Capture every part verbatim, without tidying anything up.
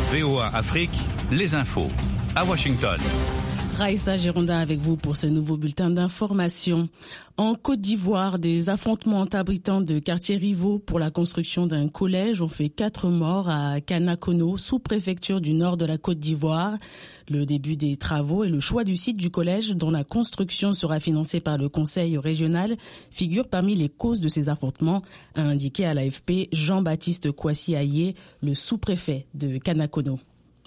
V O A Afrique, les infos. À Washington. Raïssa Girondin avec vous pour ce nouveau bulletin d'information. En Côte d'Ivoire, des affrontements entre habitants de quartiers rivaux pour la construction d'un collège ont fait quatre morts à Kanakono, sous-préfecture du nord de la Côte d'Ivoire. Le début des travaux et le choix du site du collège, dont la construction sera financée par le conseil régional, figurent parmi les causes de ces affrontements, a indiqué à l'A F P Jean-Baptiste Kouassi Aye, le sous-préfet de Kanakono.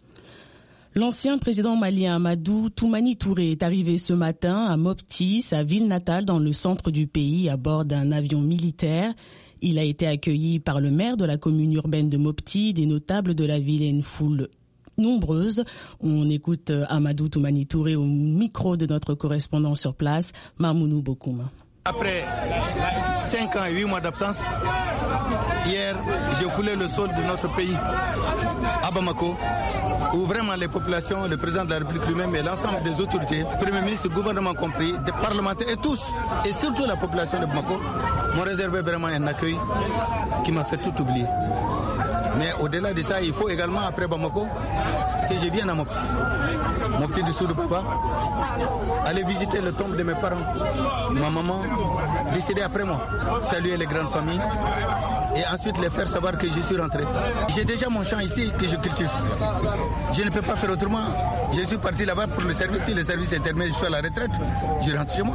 L'ancien président malien Amadou Toumani Touré est arrivé ce matin à Mopti, sa ville natale dans le centre du pays, à bord d'un avion militaire. Il a été accueilli par le maire de la commune urbaine de Mopti, des notables de la ville et une foule nombreuse. On écoute Amadou Toumani Touré au micro de notre correspondant sur place, Mamounou Bokoum. Après cinq ans et huit mois d'absence, hier, j'ai foulé le sol de notre pays, à Bamako, où vraiment les populations, le président de la République lui-même et l'ensemble des autorités, Premier ministre, gouvernement compris, des parlementaires et tous, et surtout la population de Bamako, m'ont réservé vraiment un accueil qui m'a fait tout oublier. Mais au-delà de ça, il faut également, après Bamako, que je vienne à Mopti. Mopti du Sud Baba, aller visiter le tombe de mes parents. Ma maman, décédée après moi, saluer les grandes familles et ensuite les faire savoir que je suis rentré. J'ai déjà mon champ ici que je cultive. Je ne peux pas faire autrement. Je suis parti là-bas pour le service. Si le service est terminé, je suis à la retraite. Je rentre chez moi.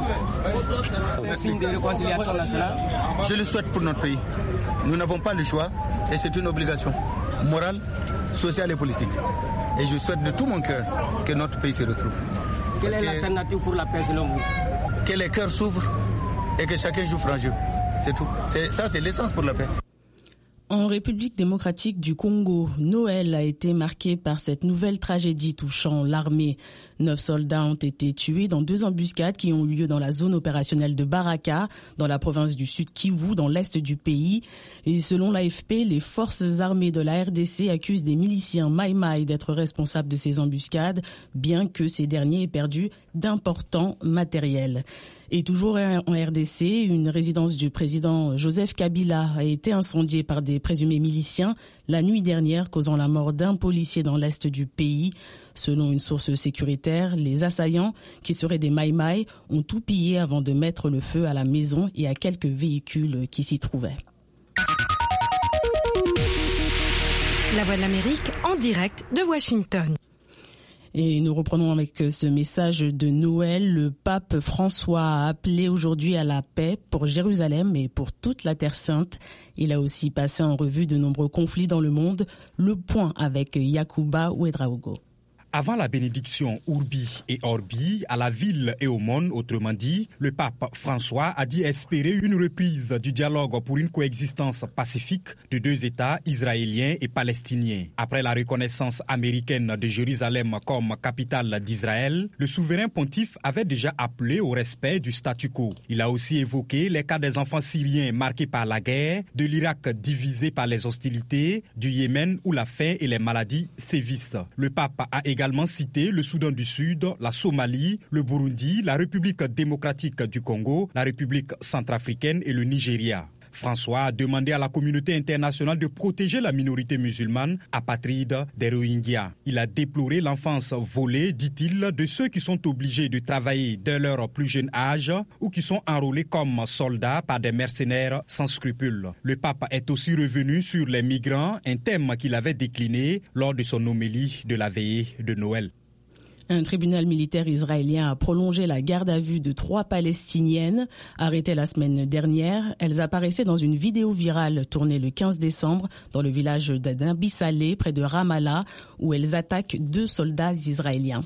Un signe de réconciliation nationale. Je le souhaite pour notre pays. Nous n'avons pas le choix et c'est une obligation morale, sociale et politique. Et je souhaite de tout mon cœur que notre pays se retrouve. Quelle est l'alternative pour la paix selon vous? Que les cœurs s'ouvrent et que chacun joue franc jeu. C'est tout. C'est, ça, c'est l'essence pour la paix. En République démocratique du Congo, Noël a été marqué par cette nouvelle tragédie touchant l'armée. Neuf soldats ont été tués dans deux embuscades qui ont eu lieu dans la zone opérationnelle de Baraka, dans la province du Sud Kivu, dans l'est du pays. Et selon l'A F P, les forces armées de la R D C accusent des miliciens Maï Maï d'être responsables de ces embuscades, bien que ces derniers aient perdu d'importants matériels. Et toujours en R D C, une résidence du président Joseph Kabila a été incendiée par des présumés miliciens la nuit dernière, causant la mort d'un policier dans l'est du pays. Selon une source sécuritaire, les assaillants, qui seraient des Maï Maï, ont tout pillé avant de mettre le feu à la maison et à quelques véhicules qui s'y trouvaient. La Voix de l'Amérique en direct de Washington. Et nous reprenons avec ce message de Noël. Le pape François a appelé aujourd'hui à la paix pour Jérusalem et pour toute la Terre Sainte. Il a aussi passé en revue de nombreux conflits dans le monde. Le point avec Yacouba Ouedraogo. Avant la bénédiction Urbi et Orbi à la ville et au monde, autrement dit, le pape François a dit espérer une reprise du dialogue pour une coexistence pacifique de deux États israéliens et palestiniens. Après la reconnaissance américaine de Jérusalem comme capitale d'Israël, le souverain pontife avait déjà appelé au respect du statu quo. Il a aussi évoqué les cas des enfants syriens marqués par la guerre, de l'Irak divisé par les hostilités, du Yémen où la faim et les maladies sévissent. Le pape a également également cité le Soudan du Sud, la Somalie, le Burundi, la République démocratique du Congo, la République centrafricaine et le Nigeria. François a demandé à la communauté internationale de protéger la minorité musulmane apatride des Rohingyas. Il a déploré l'enfance volée, dit-il, de ceux qui sont obligés de travailler dès leur plus jeune âge ou qui sont enrôlés comme soldats par des mercenaires sans scrupules. Le pape est aussi revenu sur les migrants, un thème qu'il avait décliné lors de son homélie de la veillée de Noël. Un tribunal militaire israélien a prolongé la garde à vue de trois Palestiniennes arrêtées la semaine dernière. Elles apparaissaient dans une vidéo virale tournée le quinze décembre dans le village d'Nabi Saleh, près de Ramallah, où elles attaquent deux soldats israéliens.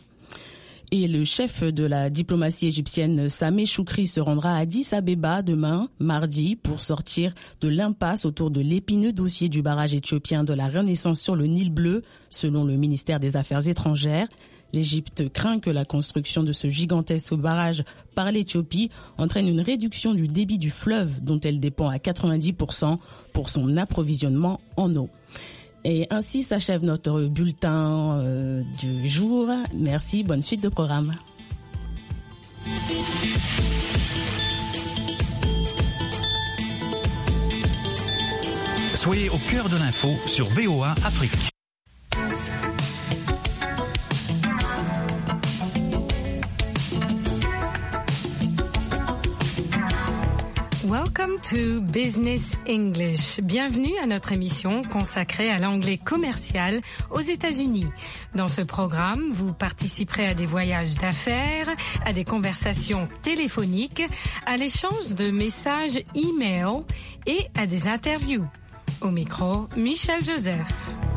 Et le chef de la diplomatie égyptienne, Sameh Choukri, se rendra à Addis Abeba demain, mardi, pour sortir de l'impasse autour de l'épineux dossier du barrage éthiopien de la Renaissance sur le Nil Bleu, selon le ministère des Affaires étrangères. L'Égypte craint que la construction de ce gigantesque barrage par l'Éthiopie entraîne une réduction du débit du fleuve dont elle dépend à quatre-vingt-dix pour cent pour son approvisionnement en eau. Et ainsi s'achève notre bulletin euh, du jour. Merci, bonne suite de programme. Soyez au cœur de l'info sur V O A Afrique. Welcome to Business English. Bienvenue à notre émission consacrée à l'anglais commercial aux États-Unis. Dans ce programme, vous participerez à des voyages d'affaires, à des conversations téléphoniques, à l'échange de messages e-mail et à des interviews. Au micro, Michel Joseph.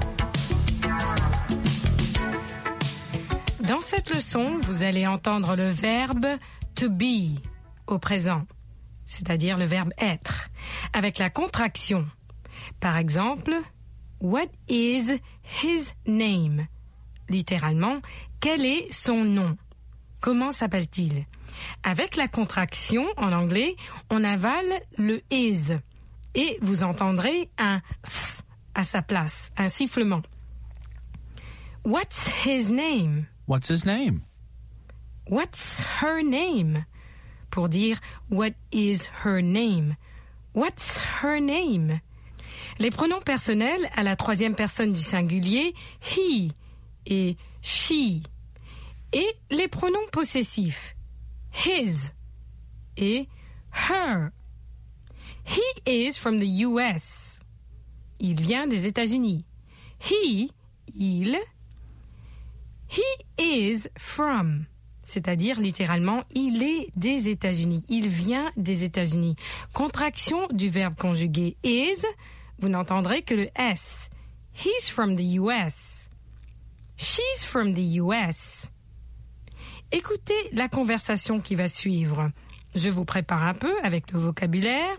Dans cette leçon, vous allez entendre le verbe to be au présent, c'est-à-dire le verbe être, avec la contraction. Par exemple, what is his name? Littéralement, quel est son nom? Comment s'appelle-t-il? Avec la contraction, en anglais, on avale le is et vous entendrez un s à sa place, un sifflement. What's his name? What's his name? What's her name? Pour dire what is her name? What's her name? Les pronoms personnels à la troisième personne du singulier, he et she. Et les pronoms possessifs, his et her. He is from the U S. Il vient des États-Unis. He, il. He is from. C'est-à-dire, littéralement, il est des États-Unis. Il vient des États-Unis. Contraction du verbe conjugué is, vous n'entendrez que le S. He's from the U S. She's from the U S. Écoutez la conversation qui va suivre. Je vous prépare un peu avec le vocabulaire.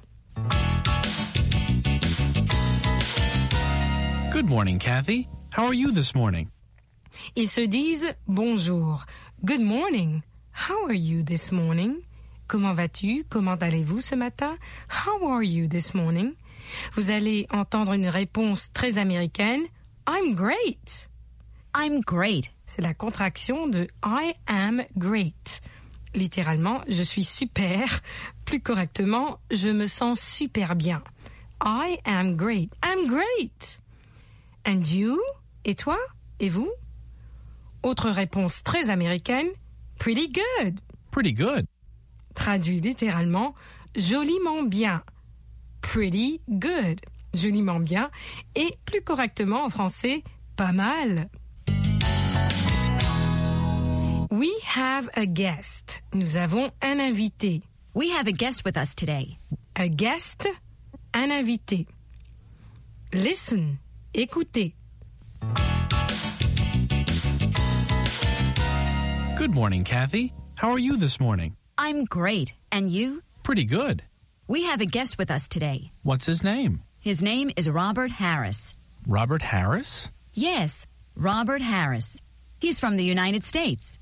Good morning, Kathy. How are you this morning? Ils se disent bonjour. Good morning. How are you this morning? Comment vas-tu? Comment allez-vous ce matin? How are you this morning? Vous allez entendre une réponse très américaine. I'm great. I'm great. C'est la contraction de I am great. Littéralement, je suis super. Plus correctement, je me sens super bien. I am great. I'm great. And you? Et toi? Et vous? Autre réponse très américaine, pretty good. Pretty good. Traduit littéralement, joliment bien. Pretty good. Joliment bien. Et plus correctement en français, pas mal. We have a guest. Nous avons un invité. We have a guest with us today. A guest, un invité. Listen, écoutez. Good morning, Kathy. How are you this morning? I'm great. And you? Pretty good. We have a guest with us today. What's his name? His name is Robert Harris. Robert Harris? Yes, Robert Harris. He's from the United States.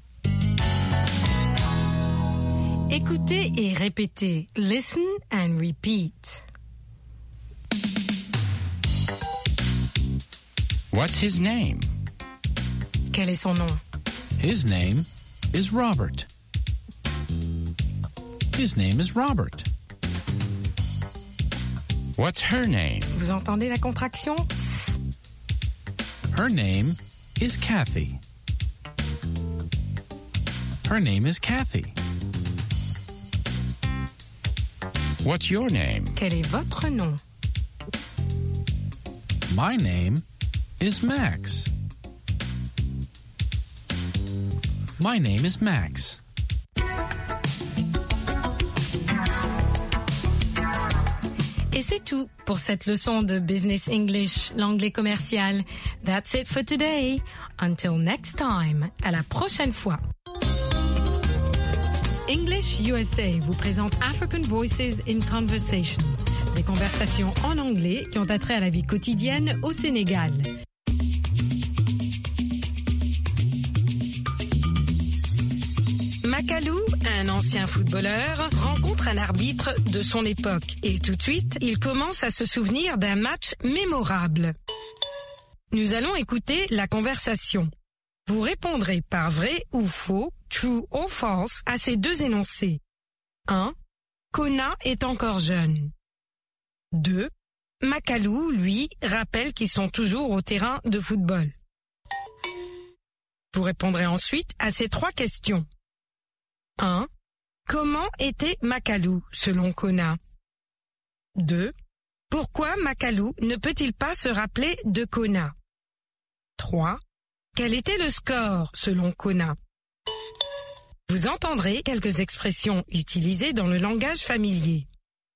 Écoutez et répétez. Listen and repeat. What's his name? Quel est son nom? His name is Robert. His name is Robert. What's her name? Vous entendez la contraction? Her name is Kathy. Her name is Kathy. What's your name? Quel est votre nom? My name is Max. My name is Max. Et c'est tout pour cette leçon de Business English, l'anglais commercial. That's it for today. Until next time. À la prochaine fois. English U S A vous présente African Voices in Conversation. Des conversations en anglais qui ont attrait à la vie quotidienne au Sénégal. Makalou, un ancien footballeur, rencontre un arbitre de son époque et tout de suite, il commence à se souvenir d'un match mémorable. Nous allons écouter la conversation. Vous répondrez par vrai ou faux, true or false, à ces deux énoncés. un. Kona est encore jeune. deux. Makalou, lui, rappelle qu'ils sont toujours au terrain de football. Vous répondrez ensuite à ces trois questions. un. Comment était Makalou, selon Kona? deux. Pourquoi Makalu ne peut-il pas se rappeler de Kona? trois. Quel était le score selon Kona? Vous entendrez quelques expressions utilisées dans le langage familier.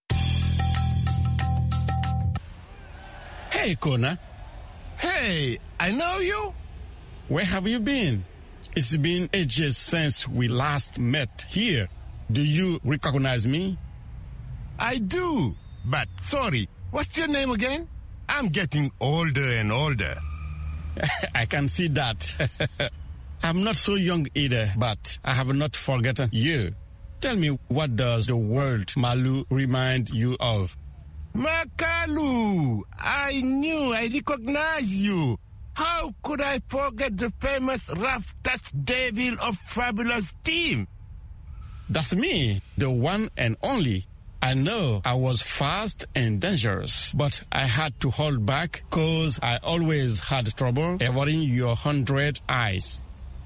Hey, Kona. Hey, I know you. Where have you been? It's been ages since we last met here. Do you recognize me? I do, but sorry, what's your name again? I'm getting older and older. I can see that. I'm not so young either, but I have not forgotten you. Tell me, what does the word Malu remind you of? Makalu! I knew I recognized you. How could I forget the famous rough touch devil of Fabulous Team? That's me, the one and only. I know I was fast and dangerous, but I had to hold back because I always had trouble avoiding your hundred eyes.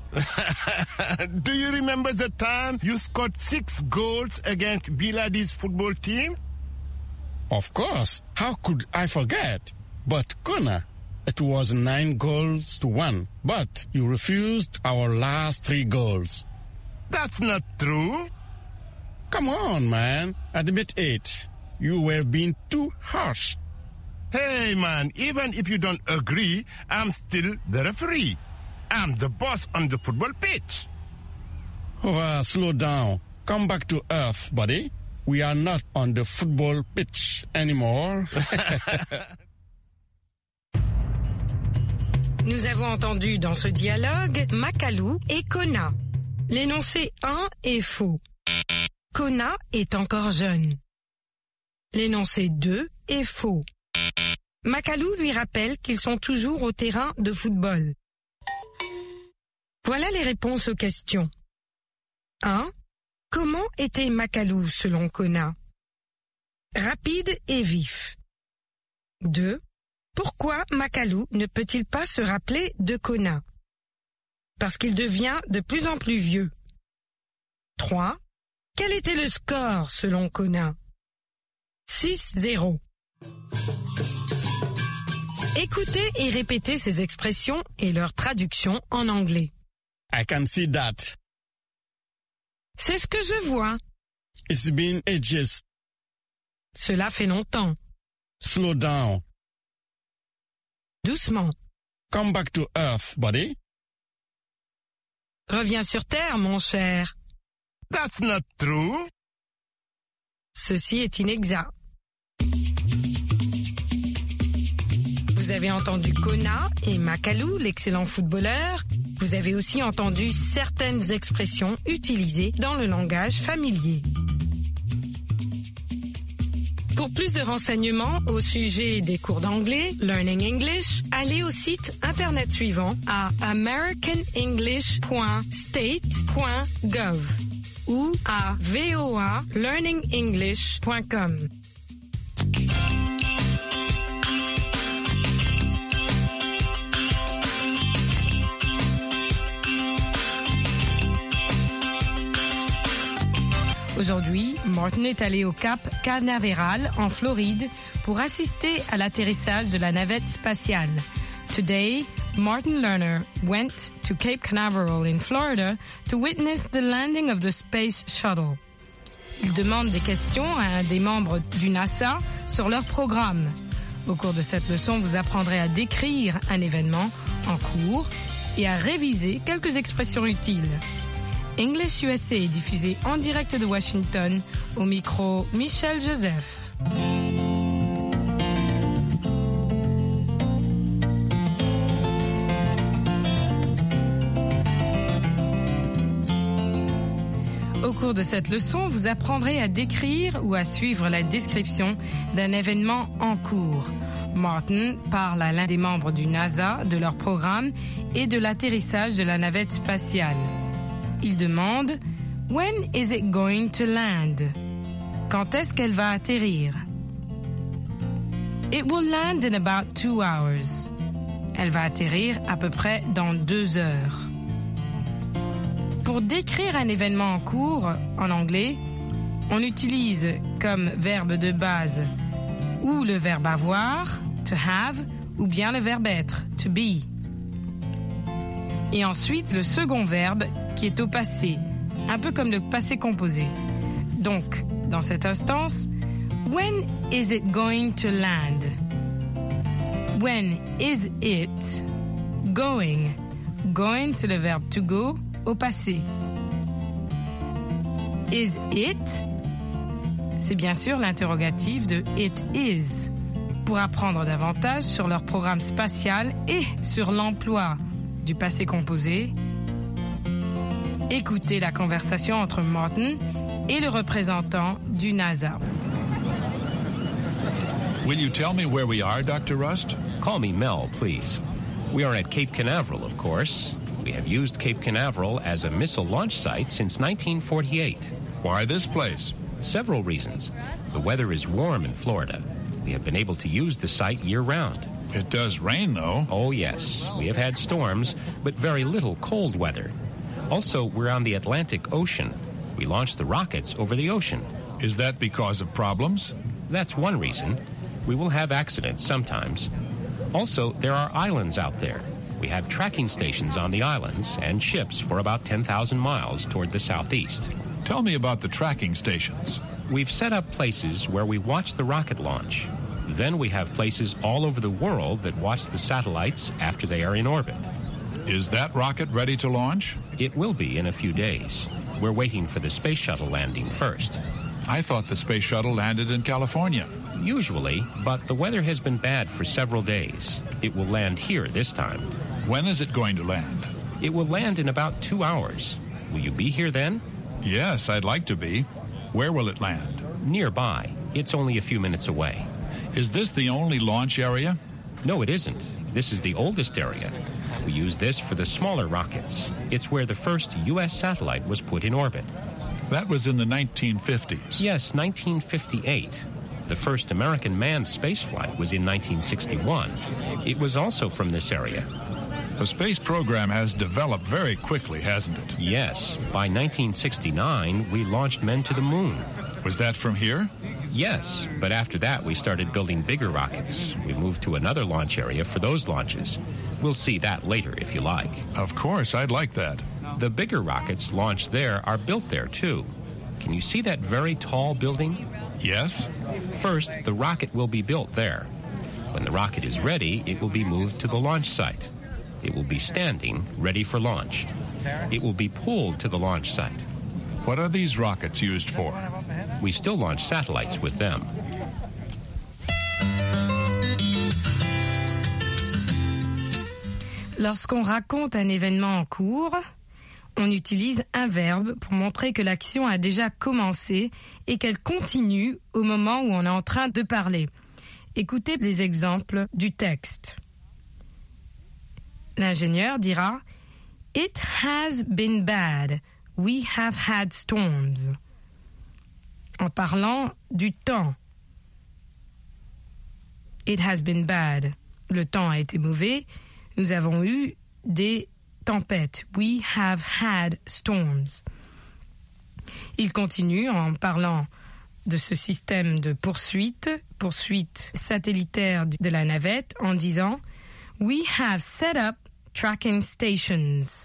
Do you remember the time you scored six goals against Biladi's football team? Of course. How could I forget? But Kona, it was nine goals to one, but you refused our last three goals. That's not true. Come on, man. Admit it. You were being too harsh. Hey, man, even if you don't agree, I'm still the referee. I'm the boss on the football pitch. Oh, uh, slow down. Come back to earth, buddy. We are not on the football pitch anymore. Nous avons entendu dans ce dialogue Makalu et Kona. L'énoncé un est faux. Kona est encore jeune. L'énoncé deux est faux. Makalu lui rappelle qu'ils sont toujours au terrain de football. Voilà les réponses aux questions. un. Comment était Makalu selon Kona? Rapide et vif. deux. Pourquoi Makalu ne peut-il pas se rappeler de Kona? Parce qu'il devient de plus en plus vieux. trois. Quel était le score selon Kona? six zéro. Écoutez et répétez ces expressions et leur traduction en anglais. I can see that. C'est ce que je vois. It's been ages. Cela fait longtemps. Slow down. Doucement. Come back to earth, buddy. Reviens sur terre, mon cher. That's not true. Ceci est inexact. Vous avez entendu Kona et Makalu, l'excellent footballeur. Vous avez aussi entendu certaines expressions utilisées dans le langage familier. Pour plus de renseignements au sujet des cours d'anglais, Learning English, allez au site internet suivant à american english point state point gov ou à v o a learning english point com. Aujourd'hui, Martin est allé au Cap Canaveral, en Floride, pour assister à l'atterrissage de la navette spatiale. Today, Martin Lerner went to Cape Canaveral in Florida to witness the landing of the Space Shuttle. Il demande des questions à un des membres du NASA sur leur programme. Au cours de cette leçon, vous apprendrez à décrire un événement en cours et à réviser quelques expressions utiles. English U S A est diffusé en direct de Washington, au micro Michel Joseph. Au cours de cette leçon, vous apprendrez à décrire ou à suivre la description d'un événement en cours. Martin parle à l'un des membres du NASA de leur programme et de l'atterrissage de la navette spatiale. Il demande « When is it going to land ?» Quand est-ce qu'elle va atterrir? « It will land in about two hours. » Elle va atterrir à peu près dans deux heures. Pour décrire un événement en cours, en anglais, on utilise comme verbe de base ou le verbe avoir, to have, ou bien le verbe être, to be. Et ensuite, le second verbe qui est au passé, un peu comme le passé composé. Donc, dans cette instance, when is it going to land? When is it going? Going, c'est le verbe to go au passé. Is it? C'est bien sûr l'interrogatif de it is. Pour apprendre davantage sur leur programme spatial et sur l'emploi du passé composé, écoutez la conversation entre Martin et le représentant du NASA. Will you tell me where we are, Doctor Rust? Call me Mel, please. We are at Cape Canaveral, of course. We have used Cape Canaveral as a missile launch site since nineteen forty-eight. Why this place? Several reasons. The weather is warm in Florida. We have been able to use the site year-round. It does rain, though. Oh, yes. We have had storms, but very little cold weather. Also, we're on the Atlantic Ocean. We launch the rockets over the ocean. Is that because of problems? That's one reason. We will have accidents sometimes. Also, there are islands out there. We have tracking stations on the islands and ships for about ten thousand miles toward the southeast. Tell me about the tracking stations. We've set up places where we watch the rocket launch. Then we have places all over the world that watch the satellites after they are in orbit. Is that rocket ready to launch? It will be in a few days. We're waiting for the space shuttle landing first. I thought the space shuttle landed in California. Usually, but the weather has been bad for several days. It will land here this time. When is it going to land? It will land in about two hours. Will you be here then? Yes, I'd like to be. Where will it land? Nearby. It's only a few minutes away. Is this the only launch area? No, it isn't. This is the oldest area. We use this for the smaller rockets. It's where the first U S satellite was put in orbit. That was in the nineteen fifties. Yes, nineteen fifty-eight. The first American manned spaceflight was in nineteen sixty-one. It was also from this area. The space program has developed very quickly, hasn't it? Yes. By nineteen sixty-nine, we launched men to the moon. Was that from here? Yes, but after that we started building bigger rockets. We moved to another launch area for those launches. We'll see that later if you like. Of course, I'd like that. The bigger rockets launched there are built there too. Can you see that very tall building? Yes. First, the rocket will be built there. When the rocket is ready, it will be moved to the launch site. It will be standing, ready for launch. It will be pulled to the launch site. What are these rockets used for? We still launch satellites with them. Lorsqu'on raconte un événement en cours, on utilise un verbe pour montrer que l'action a déjà commencé et qu'elle continue au moment où on est en train de parler. Écoutez les exemples du texte. L'ingénieur dira « It has been bad. We have had storms. » En parlant du temps. It has been bad. Le temps a été mauvais. Nous avons eu des tempêtes. We have had storms. Il continue en parlant de ce système de poursuite, poursuite satellitaire de la navette, en disant « We have set up tracking stations.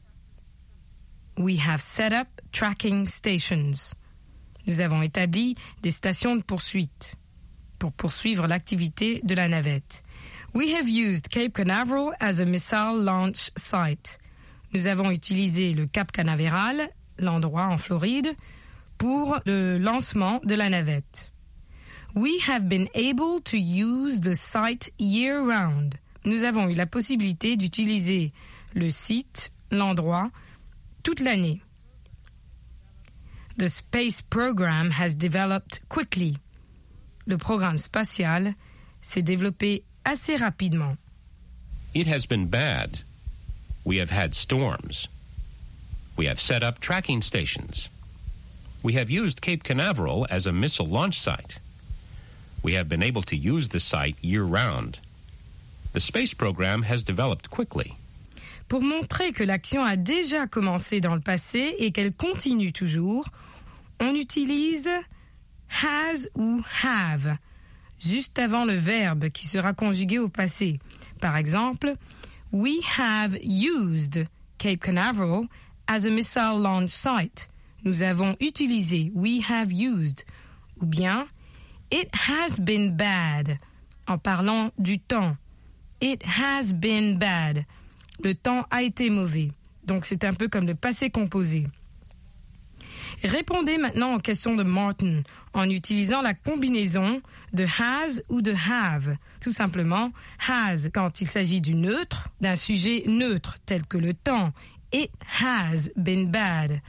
We have set up tracking stations. » Nous avons établi des stations de poursuite pour poursuivre l'activité de la navette. We have used Cape Canaveral as a missile launch site. Nous avons utilisé le Cap Canaveral, l'endroit en Floride, pour le lancement de la navette. We have been able to use the site year-round. Nous avons eu la possibilité d'utiliser le site, l'endroit, toute l'année. The space program has developed quickly. Le programme spatial s'est développé assez rapidement. It has been bad. We have had storms. We have set up tracking stations. We have used Cape Canaveral as a missile launch site. We have been able to use the site year-round. The space program has developed quickly. Pour montrer que l'action a déjà commencé dans le passé et qu'elle continue toujours, on utilise has ou have. juste avant le verbe qui sera conjugué au passé. Par exemple, we have used Cape Canaveral as a missile launch site. Nous avons utilisé, we have used. Ou bien, it has been bad, en parlant du temps. It has been bad. Le temps a été mauvais. Donc c'est un peu comme le passé composé. Répondez maintenant aux questions de Martin en utilisant la combinaison de has ou de have. Tout simplement, has quand il s'agit du neutre, d'un sujet neutre tel que le temps. It has been bad.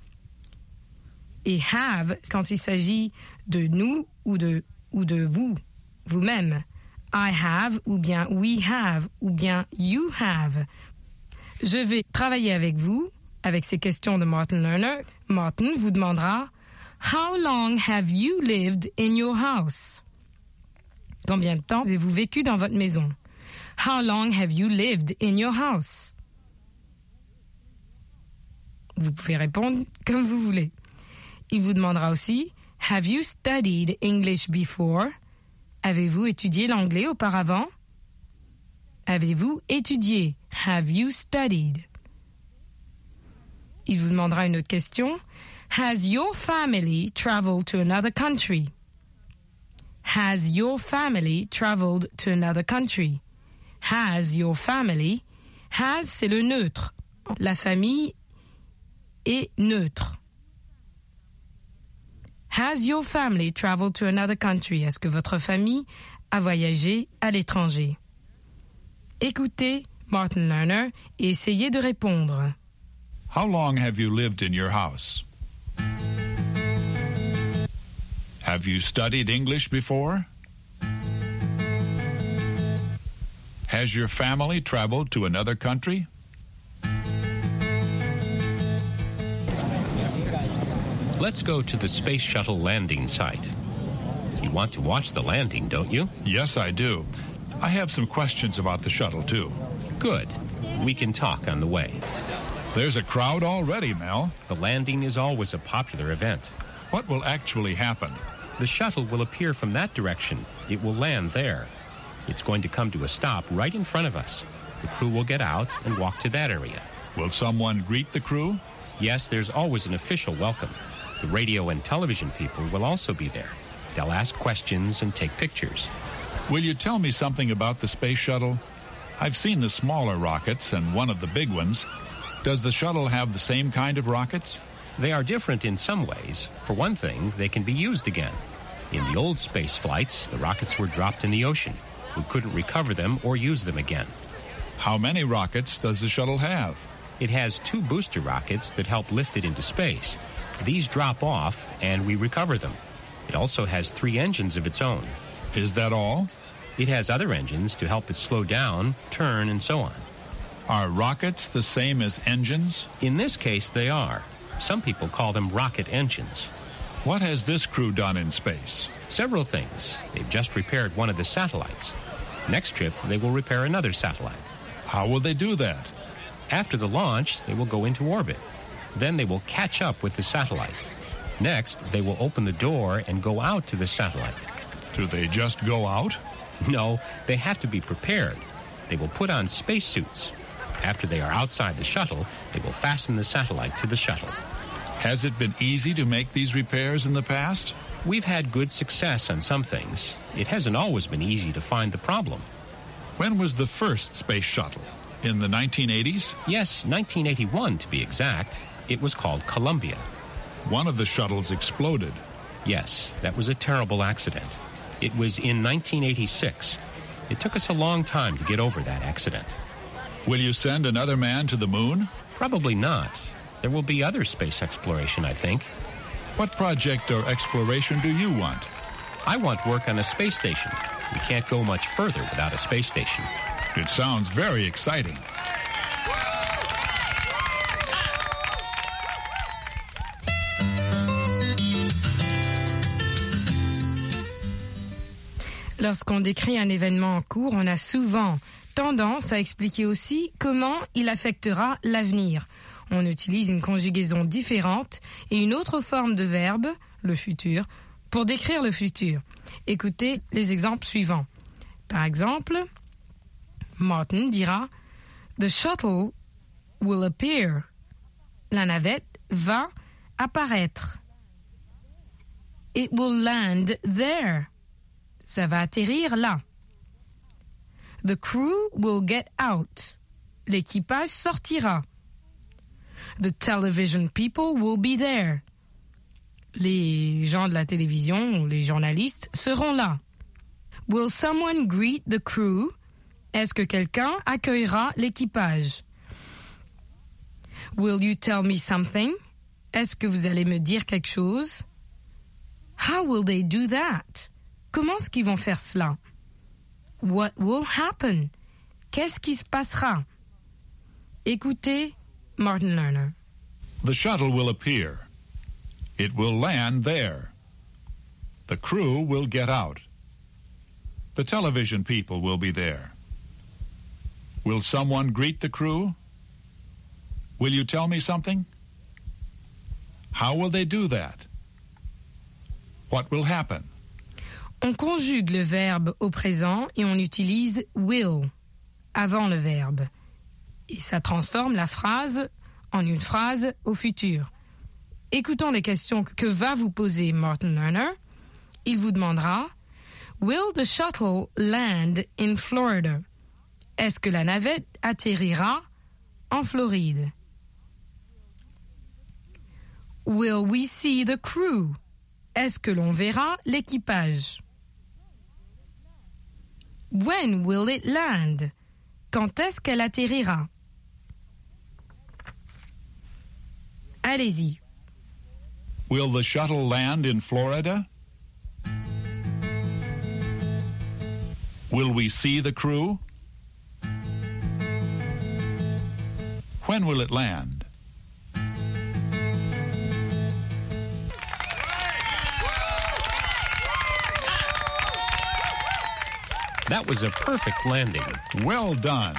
Et have quand il s'agit de nous ou de, ou de vous, vous-même. I have ou bien we have ou bien you have. Je vais travailler avec vous avec ces questions de Martin Lerner. Martin vous demandera How long have you lived in your house? Combien de temps avez-vous vécu dans votre maison? How long have you lived in your house? Vous pouvez répondre comme vous voulez. Il vous demandera aussi Have you studied English before? Avez-vous étudié l'anglais auparavant? Avez-vous étudié? Have you studied? Il vous demandera une autre question. Has your family traveled to another country? Has your family traveled to another country? Has your family? Has, c'est le neutre. La famille est neutre. Has your family traveled to another country? Est-ce que votre famille a voyagé à l'étranger? Écoutez Martin Lerner et essayez de répondre. How long have you lived in your house? Have you studied English before? Has your family traveled to another country? Let's go to the Space Shuttle landing site. You want to watch the landing, don't you? Yes, I do. I have some questions about the shuttle, too. Good. We can talk on the way. There's a crowd already, Mel. The landing is always a popular event. What will actually happen? The shuttle will appear from that direction. It will land there. It's going to come to a stop right in front of us. The crew will get out and walk to that area. Will someone greet the crew? Yes, there's always an official welcome. The radio and television people will also be there. They'll ask questions and take pictures. Will you tell me something about the space shuttle? I've seen the smaller rockets and one of the big ones. Does the shuttle have the same kind of rockets? They are different in some ways. For one thing, they can be used again. In the old space flights, the rockets were dropped in the ocean. We couldn't recover them or use them again. How many rockets does the shuttle have? It has two booster rockets that help lift it into space. These drop off and we recover them. It also has three engines of its own. Is that all? It has other engines to help it slow down, turn, and so on. Are rockets the same as engines? In this case, they are. Some people call them rocket engines. What has this crew done in space? Several things. They've just repaired one of the satellites. Next trip, they will repair another satellite. How will they do that? After the launch, they will go into orbit. Then they will catch up with the satellite. Next, they will open the door and go out to the satellite. Do they just go out? No, they have to be prepared. They will put on spacesuits. After they are outside the shuttle, they will fasten the satellite to the shuttle. Has it been easy to make these repairs in the past? We've had good success on some things. It hasn't always been easy to find the problem. When was the first space shuttle? In the nineteen eighties? Yes, nineteen eighty-one to be exact. It was called Columbia. One of the shuttles exploded. Yes, that was a terrible accident. It was in nineteen eighty-six. It took us a long time to get over that accident. Will you send another man to the moon? Probably not. There will be other space exploration, I think. What project or exploration do you want? I want work on a space station. We can't go much further without a space station. It sounds very exciting. Lorsqu'on décrit un événement en cours, on a souvent tendance à expliquer aussi comment il affectera l'avenir. On utilise une conjugaison différente et une autre forme de verbe, le futur, pour décrire le futur. Écoutez les exemples suivants. Par exemple, Martin dira « The shuttle will appear ». La navette va apparaître. It will land there. Ça va atterrir là. The crew will get out. L'équipage sortira. The television people will be there. Les gens de la télévision, les journalistes, seront là. Will someone greet the crew? Est-ce que quelqu'un accueillera l'équipage? Will you tell me something? Est-ce que vous allez me dire quelque chose? How will they do that? Comment est-ce qu'ils vont faire cela? What will happen? Qu'est-ce qui se passera? Écoutez Martin Lerner. The shuttle will appear. It will land there. The crew will get out. The television people will be there. Will someone greet the crew? Will you tell me something? How will they do that? What will happen? On conjugue le verbe au présent et on utilise will avant le verbe. Et ça transforme la phrase en une phrase au futur. Écoutons les questions que va vous poser Martin Lerner. Il vous demandera « Will the shuttle land in Florida? » Est-ce que la navette atterrira en Floride? Will we see the crew? Est-ce que l'on verra l'équipage? When will it land? Quand est-ce qu'elle atterrira? Allez-y. Will the shuttle land in Florida? Will we see the crew? When will it land? That was a perfect landing. Well done.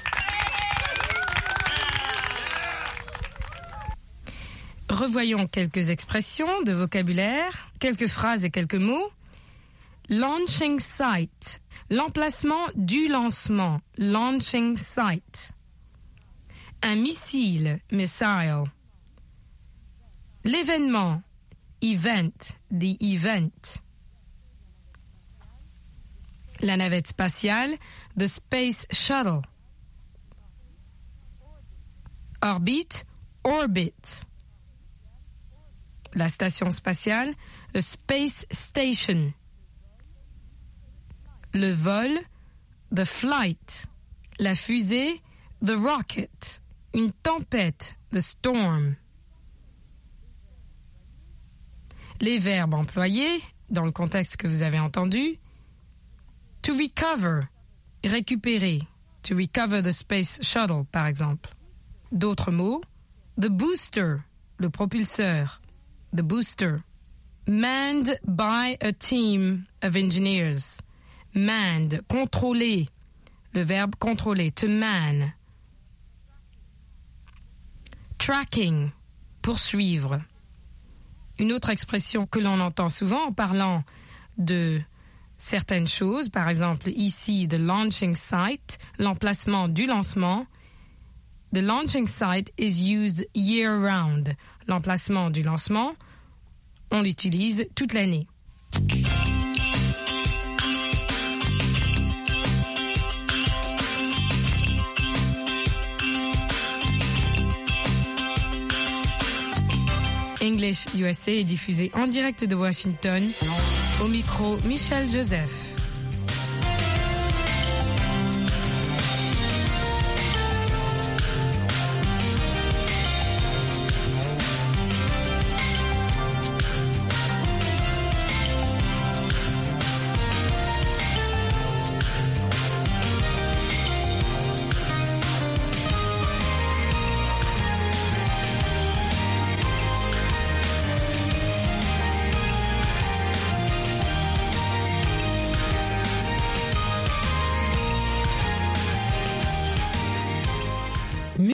Revoyons quelques expressions de vocabulaire, quelques phrases et quelques mots. Launching site, l'emplacement du lancement, launching site. Un missile, missile. L'événement, event, the event. La navette spatiale, the space shuttle. Orbite, orbit. La station spatiale, the space station. Le vol, the flight. La fusée, the rocket. Une tempête, the storm. Les verbes employés, dans le contexte que vous avez entendu, to recover, récupérer. To recover the space shuttle, par exemple. D'autres mots, the booster, le propulseur. The booster. Manned by a team of engineers. Manned, contrôler. Le verbe contrôler, to man. Tracking, poursuivre. Une autre expression que l'on entend souvent en parlant de certaines choses, par exemple ici, the launching site, l'emplacement du lancement. The launching site is used year-round. L'emplacement du lancement, on l'utilise toute l'année. English U S A est diffusé en direct de Washington. Au micro, Michel Joseph.